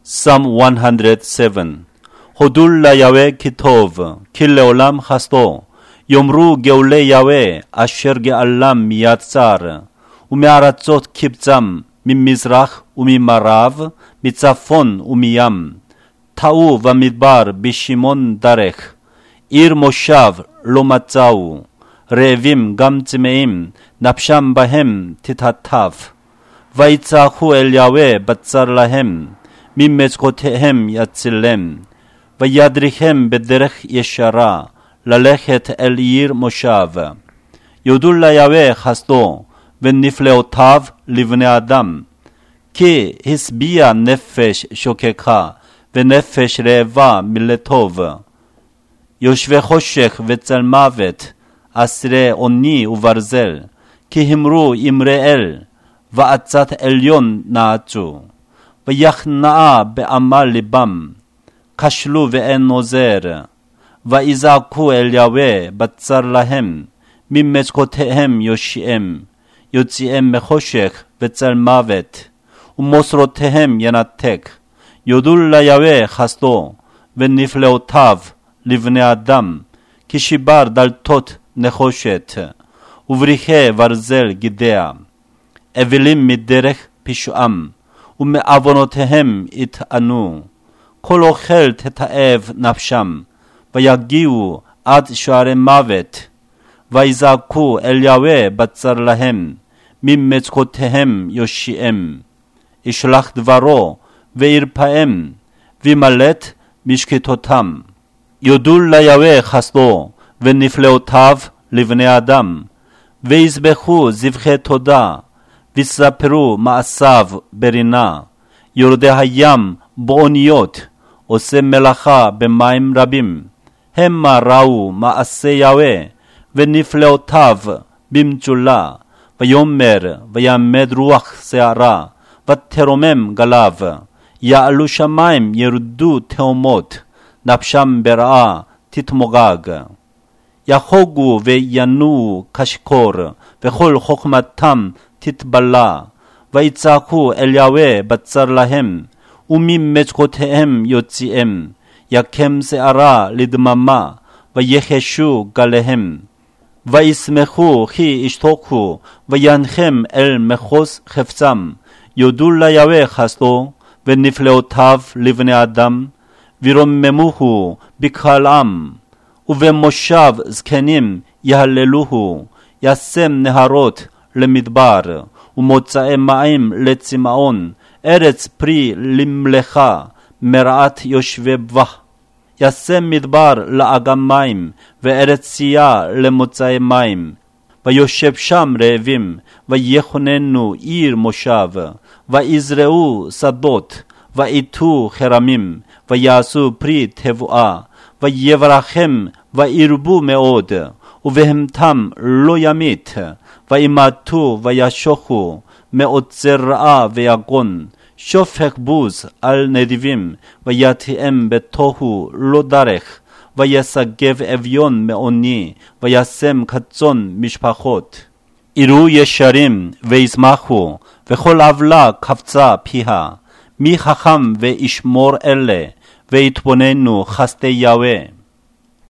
Psalm 107 הודו ליהוה כי טוב, כי לעולם חסדו. יאמרו גאולי יהוה אשר גאלם מיד צר, ומארצות קבצם, ממזרח וממערב, מצפון ומים. טעו במדבר בשמעון דרך, עיר מושב לא מצאו. רעבים גם צמאים, נפשם בהם תתעטף. ויצעקו אל יהוה בצר להם, ממצוקותיהם יצילם. וידריכם בדרך ישרה, ללכת אל עיר מושב. יודו ליהוה חסדו, ונפלאותיו לבני אדם. כי השביע נפש שוקקה, ונפש רעבה מלטוב. יושבי חושך וצל מוות, אסירי עוני וברזל, כי אמרו אמרי אל, ועצת עליון נעצו. ויכנעה בעמל ליבם, כשלו ואין עוזר. ויזעקו אל יהוה בצר להם, ממצוקותיהם יושיעם. יוציאם מחושך וצל מוות, ומוסרותיהם ינתק. יודו ליהוה חסדו, ונפלאותיו לבני אדם. כי שיבר דלתות נחושת, ובריחי ברזל גידע. אבלים מדרך פשעם, ומעוונותיהם יטענו. כל אוכל תתעב נפשם, ויגיעו עד שערי מוות. ויזעקו אל יהוה בצר להם, ממצוקותיהם יושיעם. ישלח דברו וירפאם, וימלט משחיתותם. יודו ליהוה חסדו, ונפלאותיו לבני אדם. ויזבחו זבחי תודה, ויספרו מעשיו ברינה. יורדי הים באוניות, עושה מלאכה במים רבים. המה ראו מעשה יהוה, ונפלאותיו במצולה. ויאמר ויעמד רוח שערה, ותרומם גליו. יעלו שמיים ירדו תהומות, נפשם ברעה תתמוגג. יחוגו וינועו כשקור, וכל חוכמתם תתבלע. ויצעקו אל יהוה בצר להם, וממצוקותיהם יוציאם. יקם שערה לדממה, ויחשו גליהם. וישמחו כי ישתוקו, וינחם אל מחוז חפצם. יודו ליהוה חסדו, ונפלאותיו לבני אדם. ורוממוהו בקהל עם, ובמושב זקנים יהללוהו. ישם נהרות למדבר, ומוצאי מים לצמאון. ארץ פרי למלאכה, מרעת יושבי בך. ישם מדבר לאגם מים, וארץ צייה למוצאי מים. ויושב שם רעבים, ויכוננו עיר מושב. ויזרעו שדות, ויתו חרמים, ויעשו פרי תבואה. ויברחם וירבו מאוד, ובהמתם לא ימית. וימתו וישוחו, מעוצר רעה ויגון. שופך בוז על נדיבים, ויתאם בתוהו לא דרך. ויסגב אביון מעוני, וישם כצאן משפחות. יראו ישרים וישמחו, וכל עוולה קפצה פיה. מי חכם וישמור אלה, ויתבוננו חסדי יהוה.